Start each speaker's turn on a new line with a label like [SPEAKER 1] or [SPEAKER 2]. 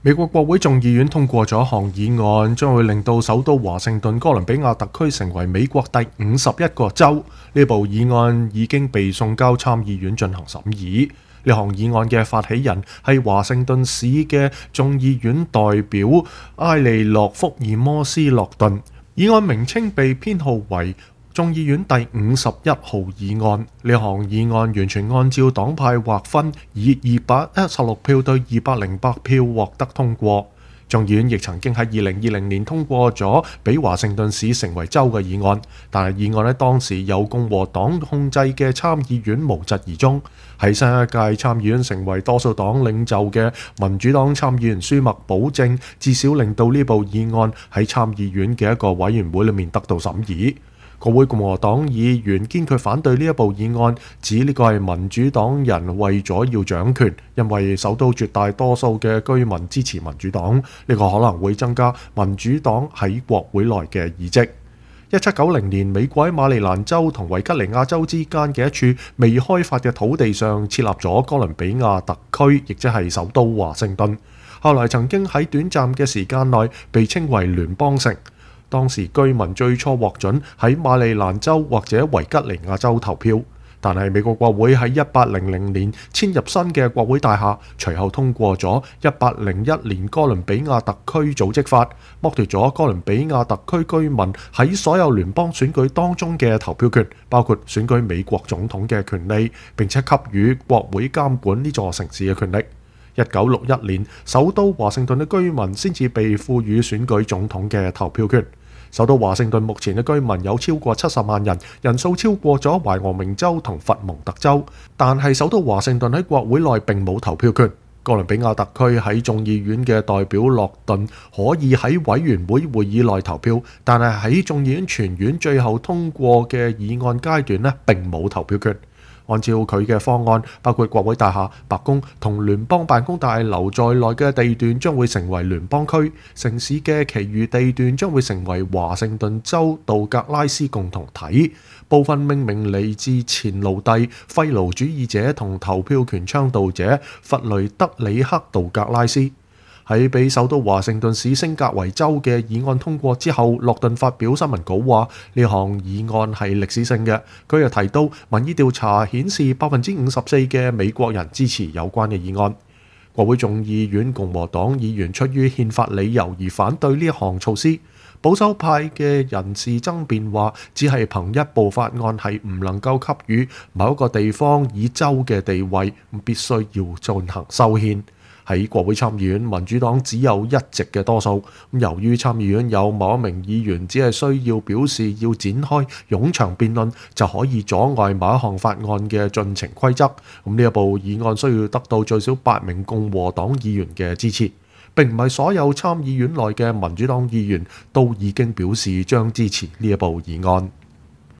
[SPEAKER 1] 美國國會眾議院通過咗一項議案，將會令到首都華盛頓哥倫比亞特區成為美國第51個州。呢部議案已經被送交參議院進行審議。呢項議案嘅發起人係華盛頓市嘅眾議院代表埃利諾·福爾摩斯·洛頓。議案名稱被編號為眾議院第51號議案。呢項議案完全按照黨派劃分，以216票對208票獲得通過。眾議院亦曾經喺2020年通過咗俾華盛頓市成為州嘅議案，但係議案當時由共和黨控制嘅參議院無疾而終。喺新一屆參議院成為多數黨領袖嘅民主黨參議員舒默保證，至少令到呢部議案喺參議院嘅一個委員會裏面得到審議。國會共和黨議員堅決反對呢一部議案，指呢個係民主黨人為咗要掌權，因為首都絕大多數嘅居民支持民主黨，呢個可能會增加民主黨喺國會內嘅議席。1790年，美國喺馬里蘭州同維吉尼亞州之間嘅一處未開發嘅土地上設立咗哥倫比亞特區，亦即係首都華盛頓。後來曾經喺短暫嘅時間內被稱為聯邦城。當時居民最初獲准喺馬里蘭州或者維吉尼亞州投票，但係美國國會喺1800年遷入新嘅國會大廈，隨後通過咗1801年哥倫比亞特區組織法，剝奪咗哥倫比亞特區居民喺所有聯邦選舉當中嘅投票權，包括選舉美國總統嘅權利，並且給予國會監管呢座城市嘅權力。1961年，首都華盛頓嘅居民先至被賦予選舉總統嘅投票權。首都華盛頓目前嘅居民有超過70萬人，人數超過咗懷俄明州同佛蒙特州，但係首都華盛頓喺國會內並冇投票權。哥倫比亞特區喺眾議院嘅代表洛頓可以喺委員會會議內投票，但係喺眾議院全院最後通過嘅議案階段呢，並冇投票權。按照佢嘅方案，包括國會大廈、白宮同聯邦辦公大樓在內嘅地段將會成為聯邦區，城市嘅其餘地段將會成為華盛頓州道格拉斯共同體。部分命名嚟自前奴隸、廢奴主義者同投票權倡導者弗雷德里克·道格拉斯。喺被首都華盛頓市升格為州嘅議案通過之後，洛頓發表新聞稿話呢項議案係歷史性嘅。佢又提到民意調查顯示54%嘅美國人支持有關嘅議案。國會眾議院共和黨議員出於憲法理由而反對呢一項措施。保守派嘅人士爭辯話，只係憑一部法案係唔能夠給予某一個地方以州嘅地位，必須要進行修憲。喺國會參議院，民主黨只有1席嘅多數。由於參議院有某一名議員只係需要表示要展開冗長辯論，就可以阻礙某一項法案嘅進程規則。呢一部議案需要得到最少8名共和黨議員嘅支持。並唔係所有參議院內嘅民主黨議員都已經表示將支持呢一部議案。